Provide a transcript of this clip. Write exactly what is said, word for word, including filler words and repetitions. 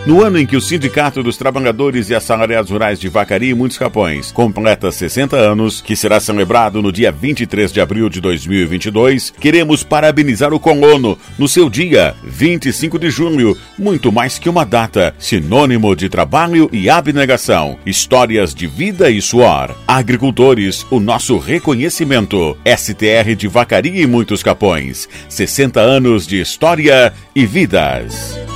No ano em que o Sindicato dos Trabalhadores e Assalariados Rurais de Vacaria e Muitos Capões completa sessenta anos, que será celebrado no dia vinte e três de abril de dois mil e vinte e dois, queremos parabenizar o colono no seu dia, vinte e cinco de junho, muito mais que uma data, sinônimo de trabalho e abnegação, histórias de vida e suor. Agricultores, o nosso reconhecimento. S T R de Vacaria e Muitos Capões, sessenta anos de história e vidas.